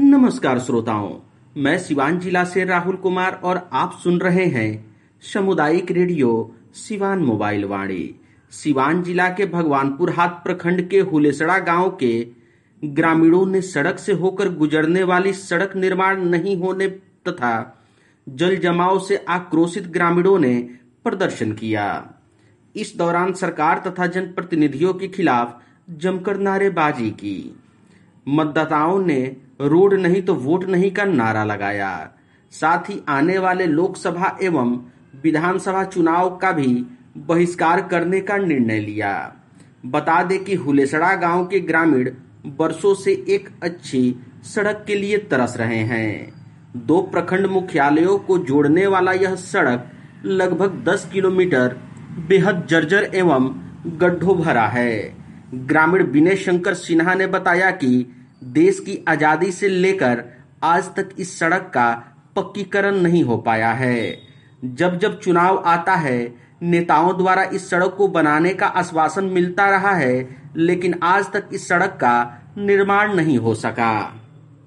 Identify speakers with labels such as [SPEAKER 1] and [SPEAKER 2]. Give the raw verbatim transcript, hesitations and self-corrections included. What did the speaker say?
[SPEAKER 1] नमस्कार श्रोताओं, मैं सिवान जिला से राहुल कुमार और आप सुन रहे हैं सामुदायिक रेडियो सिवान मोबाइल वाणी। सिवान जिला के भगवानपुर हाट प्रखंड के हुलेसड़ा गांव के ग्रामीणों ने सड़क से होकर गुजरने वाली सड़क निर्माण नहीं होने तथा जल जमाव से आक्रोशित ग्रामीणों ने प्रदर्शन किया। इस दौरान सरकार तथा जनप्रतिनिधियों के खिलाफ जमकर नारेबाजी की। मतदाताओं ने रोड नहीं तो वोट नहीं का नारा लगाया। साथ ही आने वाले लोकसभा एवं विधानसभा चुनाव का भी बहिष्कार करने का निर्णय लिया। बता दें कि हुलेसड़ा गांव के ग्रामीण वर्षों से एक अच्छी सड़क के लिए तरस रहे हैं। दो प्रखंड मुख्यालयों को जोड़ने वाला यह सड़क लगभग दस किलोमीटर बेहद जर्जर एवं गड्ढों भरा है। ग्रामीण विनय शंकर सिन्हा ने बताया कि देश की आजादी से लेकर आज तक इस सड़क का पक्कीकरण नहीं हो पाया है। जब जब चुनाव आता है, नेताओं द्वारा इस सड़क को बनाने का आश्वासन मिलता रहा है, लेकिन आज तक इस सड़क का निर्माण नहीं हो सका।